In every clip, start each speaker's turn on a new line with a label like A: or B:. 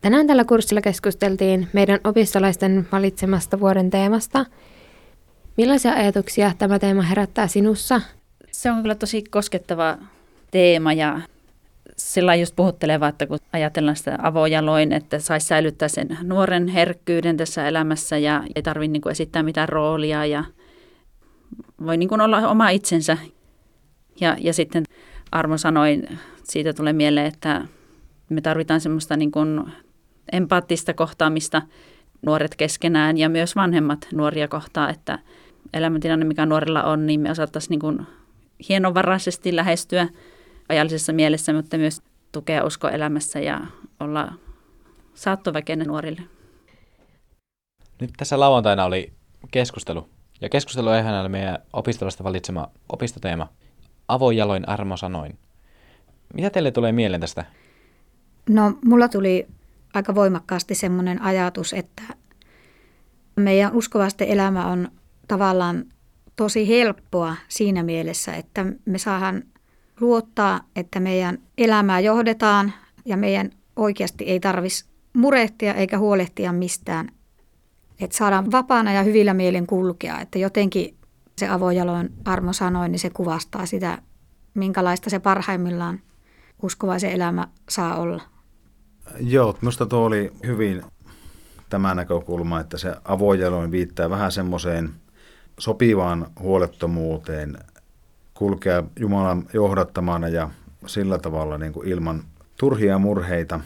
A: Tänään tällä kurssilla keskusteltiin meidän opistolaisten valitsemasta vuoden teemasta. Millaisia ajatuksia tämä teema herättää sinussa?
B: Se on kyllä tosi koskettava teema ja sillä just puhutteleva, että kun ajatellaan sitä avojaloin, että saisi säilyttää sen nuoren herkkyyden tässä elämässä ja ei tarvitse esittää mitään roolia ja voi olla oma itsensä. Ja sitten Armo sanoi, siitä tulee mieleen, että me tarvitaan semmoista empaattista kohtaamista nuoret keskenään ja myös vanhemmat nuoria kohtaa, että elämäntilanne, mikä nuorilla on, niin me osattaisiin hienovaraisesti lähestyä ajallisessa mielessä, mutta myös tukea usko elämässä ja olla saattoväkenä nuorille.
C: Nyt tässä lauantaina oli keskustelu. Ja keskustelu aiheena oli meidän opistolasta valitsema opistoteema. Avojaloin Armo sanoin. Mitä teille tulee mieleen tästä?
D: No, mulla tuli aika voimakkaasti semmoinen ajatus, että meidän uskovasten elämä on tavallaan tosi helppoa siinä mielessä, että me saadaan luottaa, että meidän elämää johdetaan ja meidän oikeasti ei tarvitsisi murehtia eikä huolehtia mistään. Että saadaan vapaana ja hyvillä mielin kulkea, että jotenkin se avojaloin Armo sanoi, niin se kuvastaa sitä, minkälaista se parhaimmillaan uskovaisen elämä saa olla.
E: Joo, minusta tuo oli hyvin tämä näkökulma, että se avojaloin viittaa vähän semmoiseen sopivaan huolettomuuteen, kulkea Jumalan johdattamana ja sillä tavalla ilman turhia murheita.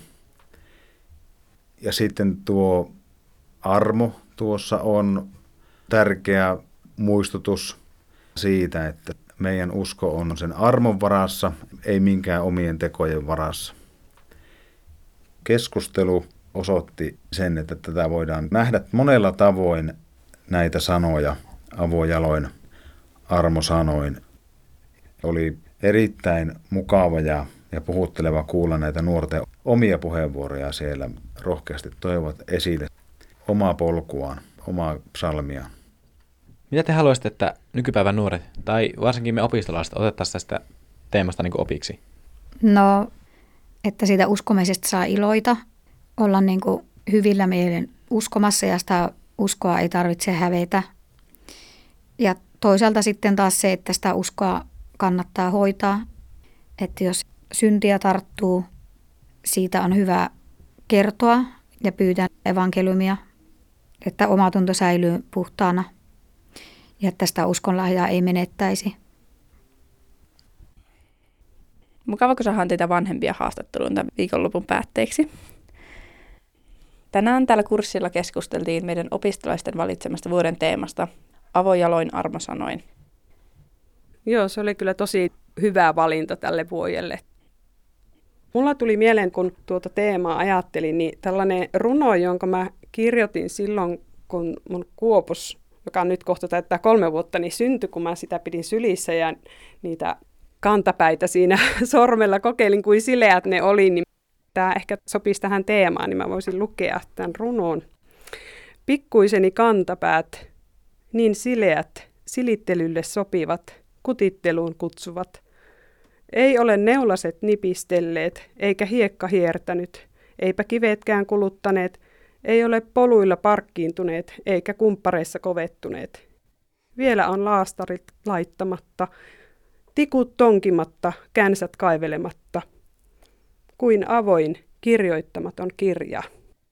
E: Ja sitten tuo armo tuossa on tärkeä muistutus siitä, että meidän usko on sen armon varassa, ei minkään omien tekojen varassa. Keskustelu osoitti sen, että tätä voidaan nähdä monella tavoin näitä sanoja, avojaloin, Armo sanoin. Oli erittäin mukava ja puhutteleva kuulla näitä nuorten omia puheenvuoroja siellä rohkeasti toivat esille omaa polkuaan, omaa psalmiaan.
C: Mitä te haluaisitte, että nykypäivän nuoret tai varsinkin me opistolaiset otettaisiin tästä teemasta opiksi?
D: No, että siitä uskomisesta saa iloita, olla hyvillä mielin uskomassa ja sitä uskoa ei tarvitse hävetä. Ja toisaalta sitten taas se, että sitä uskoa kannattaa hoitaa, että jos syntiä tarttuu, siitä on hyvä kertoa ja pyytää evankeliumia, että omatunto säilyy puhtaana ja että sitä uskonlahjaa ei menettäisi.
F: Mukava, kun saadaan teitä vanhempia haastatteluun tämän viikonlopun päätteeksi. Tänään tällä kurssilla keskusteltiin meidän opistolaisten valitsemasta vuoden teemasta Avojaloin Armo sanoin.
G: Joo, se oli kyllä tosi hyvä valinta tälle vuodelle. Mulla tuli mieleen, kun tuota teemaa ajattelin, niin tällainen runo, jonka mä kirjoitin silloin, kun mun Kuopus, joka nyt kohta täyttää 3 vuotta, niin syntyi, kun mä sitä pidin sylissä ja niitä kantapäitä siinä sormella kokeilin, kuin sileät ne oli, niin tämä ehkä sopisi tähän teemaan, niin mä voisin lukea tämän runon. Pikkuiseni kantapäät, niin sileät, silittelylle sopivat, kutitteluun kutsuvat. Ei ole neulaset nipistelleet, eikä hiekka hiertänyt, eipä kivetkään kuluttaneet, ei ole poluilla parkkiintuneet, eikä kumppareissa kovettuneet. Vielä on laastarit laittamatta, tikut tonkimatta, känsät kaivelematta, kuin avoin, kirjoittamaton kirja.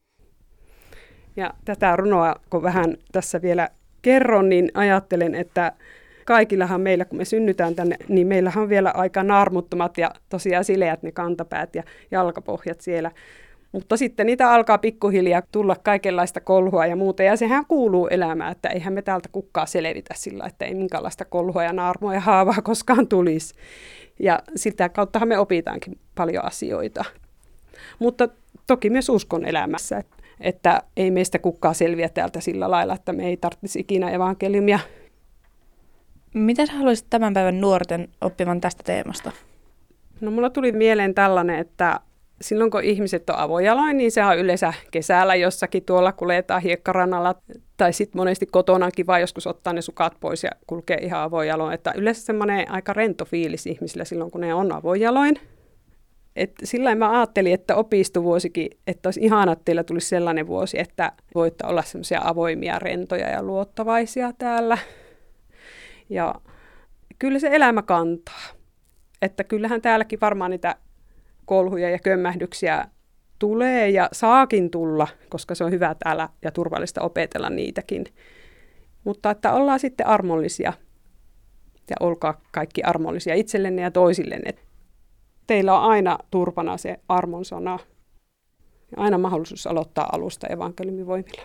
G: Ja tätä runoa, kun vähän tässä vielä kerron, niin ajattelen, että kaikillahan meillä, kun me synnytään tänne, niin meillähän on vielä aika naarmuttomat ja tosiaan sileät ne kantapäät ja jalkapohjat siellä. Mutta sitten niitä alkaa pikkuhiljaa tulla kaikenlaista kolhua ja muuta, ja sehän kuuluu elämään, että eihän me täältä kukaan selvitä sillä, että ei minkäänlaista kolhua ja naarmua ja haavaa koskaan tulisi. Ja sitä kauttahan me opitaankin paljon asioita. Mutta toki myös uskon elämässä, että ei meistä kukaan selviä täältä sillä lailla, että me ei tarvitsisi ikinä evankeliumia.
F: Mitä sä haluaisit tämän päivän nuorten oppivan tästä teemasta?
G: No mulla tuli mieleen tällainen, että silloin kun ihmiset on avojaloin, niin se on yleensä kesällä jossakin tuolla kuljetaan hiekkarannalla tai sitten monesti kotonakin vaan joskus ottaa ne sukat pois ja kulkee ihan avojaloin. Että yleensä semmoinen aika rento fiilis ihmisillä silloin, kun ne on avojaloin. Sillä mä ajattelin, että opistovuosikin, että olisi ihana, että teillä tulisi sellainen vuosi, että voitte olla semmoisia avoimia, rentoja ja luottavaisia täällä. Ja kyllä se elämä kantaa. Että kyllähän täälläkin varmaan niitä kolhuja ja kömmähdyksiä tulee ja saakin tulla, koska se on hyvä täällä ja turvallista opetella niitäkin. Mutta että ollaan sitten armollisia ja olkaa kaikki armollisia itsellenne ja toisillenne. Teillä on aina turpana se armon sana ja aina mahdollisuus aloittaa alusta evankeliumin voimilla.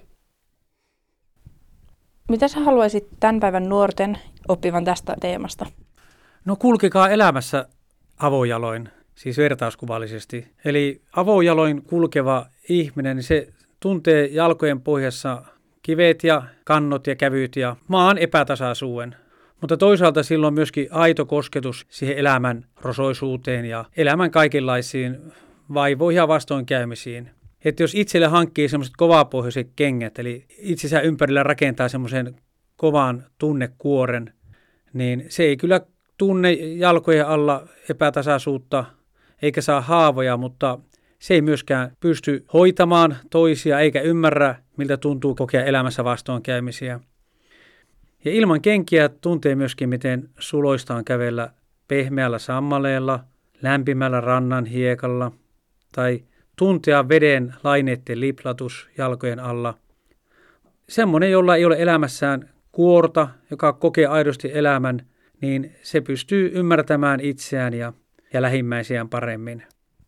F: Mitä sä haluaisit tämän päivän nuorten oppivan tästä teemasta?
H: No kulkekaa elämässä avojaloin, siis vertauskuvallisesti. Eli avojaloin kulkeva ihminen, niin se tuntee jalkojen pohjassa kivet ja kannot ja kävyt ja maan epätasaisuuden. Mutta toisaalta silloin on myöskin aito kosketus siihen elämän rosoisuuteen ja elämän kaikenlaisiin vaivoihin ja vastoinkäymisiin. Että jos itselle hankkii semmoiset kovapohjaiset kengät, eli itsensä ympärillä rakentaa semmoisen kovan tunnekuoren, niin se ei kyllä tunne jalkojen alla epätasaisuutta eikä saa haavoja, mutta se ei myöskään pysty hoitamaan toisia eikä ymmärrä, miltä tuntuu kokea elämässä vastoinkäymisiä. Ja ilman kenkiä tuntee myöskin, miten suloista on kävellä pehmeällä sammaleella, lämpimällä rannan hiekalla tai tuntea veden laineiden liplatus jalkojen alla. Semmoinen, jolla ei ole elämässään kuorta, joka kokee aidosti elämän, niin se pystyy ymmärtämään itseään ja lähimmäisiään paremmin.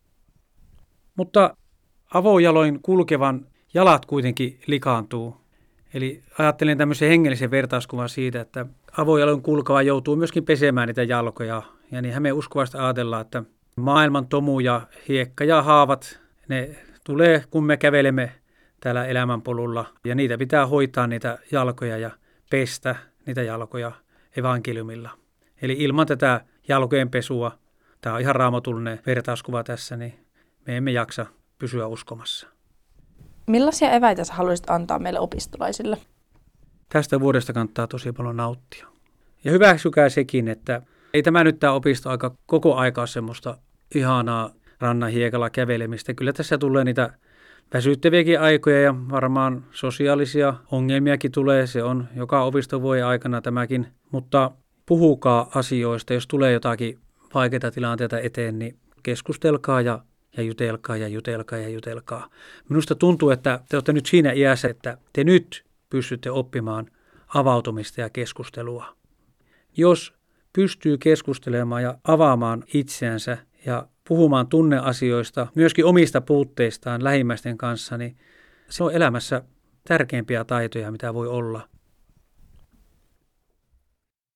H: Mutta avojaloin kulkevan jalat kuitenkin likaantuu. Eli ajattelen tämmöisen hengellisen vertauskuvan siitä, että avojaloin kulkeva joutuu myöskin pesemään niitä jalkoja. Ja niinhän me uskovasti ajatellaan, että maailman tomu ja hiekka ja haavat, ne tulee, kun me kävelemme täällä elämänpolulla. Ja niitä pitää hoitaa niitä jalkoja ja pestä niitä jalkoja evankeliumilla. Eli ilman tätä jalkojen pesua, tämä on ihan raamatullinen vertauskuva tässä, niin me emme jaksa pysyä uskomassa.
F: Millaisia eväitä sä haluaisit antaa meille opistolaisille?
H: Tästä vuodesta kannattaa tosi paljon nauttia. Ja hyväksykää sekin, että ei tämä nyt tämä opistoaika koko aikaa semmoista ihanaa rannan hiekalla kävelemistä. Kyllä tässä tulee niitä väsyttäviäkin aikoja ja varmaan sosiaalisia ongelmiakin tulee. Se on joka opistovuoden aikana tämäkin. Mutta puhukaa asioista, jos tulee jotakin vaikeita tilanteita eteen, niin keskustelkaa ja jutelkaa ja jutelkaa ja jutelkaa. Minusta tuntuu, että te olette nyt siinä iässä, että te nyt pystytte oppimaan avautumista ja keskustelua. Jos pystyy keskustelemaan ja avaamaan itseänsä ja puhumaan tunneasioista, myöskin omista puutteistaan lähimmäisten kanssa, niin se on elämässä tärkeimpiä taitoja, mitä voi olla.